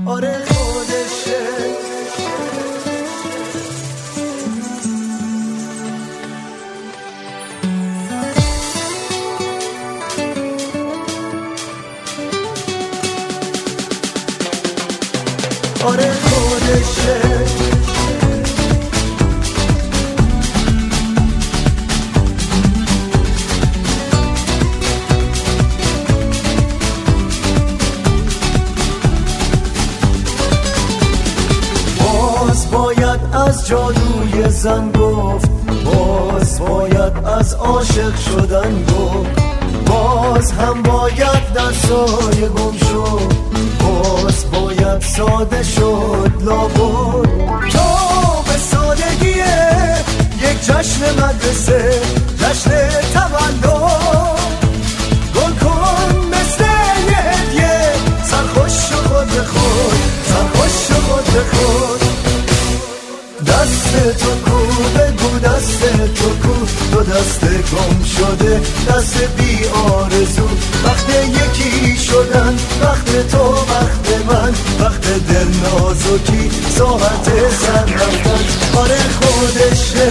آره خودشه. آره خودشه. باید از جادوی زن گفت، باز باید از عاشق شدن گفت، باز هم باید در سایه گم شد، باز باید ساده شد لابد. تو به سادگی یک جشن مدرسه، جشن تولد، گل کن مثل یه هدیه، سرخوش و خود به خود، سرخوش و خود به خود. دست تو کو بگو دست تو کو، دو دست گم شده، دست بی آرزو. وقت یکی شدن، وقت تو وقت من، وقت دل نازکی، ساعت سر رفتن. آره خودشه،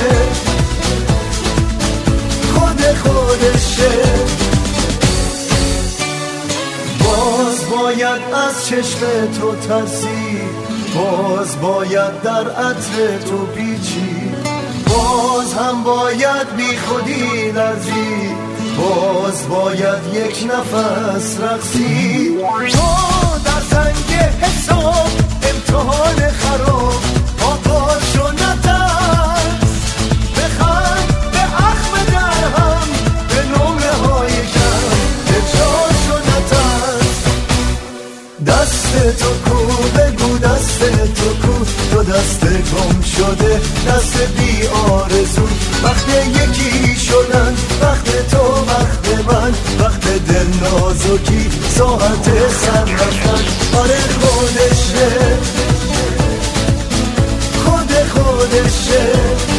خودشه. باز باید از چشم تو ترسید، باز باید در عطر تو پیچی، باز هم باید بی خودی لرزی، باز باید یک نفس رقصی. تو در زنگ حساب امتحان خراب، آغاز شو نترس، بخند به اخم درهم، به نمره های کم، اجرار شو نترس. دست تو کو بگو دست تو کو، دو دست گم شده، دست بی آرزو. وقت یکی شدن، وقت تو وقت من، وقت دل نازکی، ساعت سر رفتن. آره خودشه، خودشه.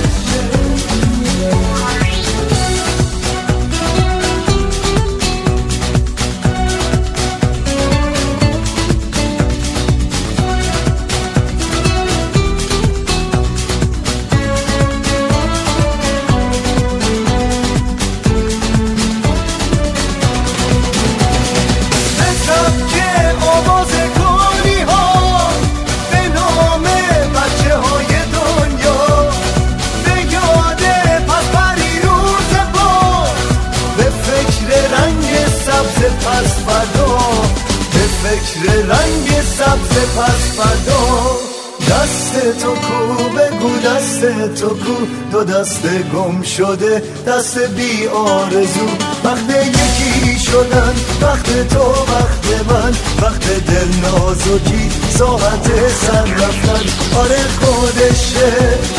فکر رنگ سبز پس فردا. دست تو کو بگو دست تو کو، دو دست گم شده، دست بی آرزو. وقت یکی شدن، وقت تو وقت من، وقت دل نازکی، ساعت سر رفتن. آره خودشه،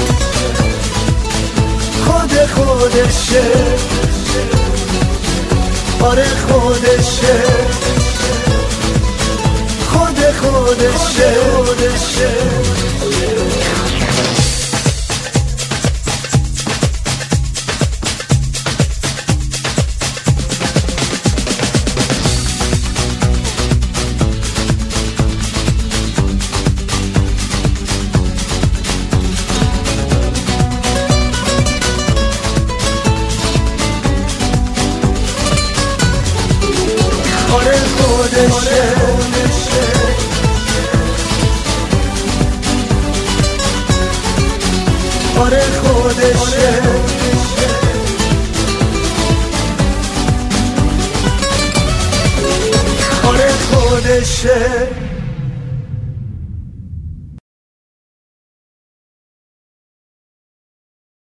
خودشه. آره خودشه، خودشه. آره خودشه. آره خودشه، آره خودشه.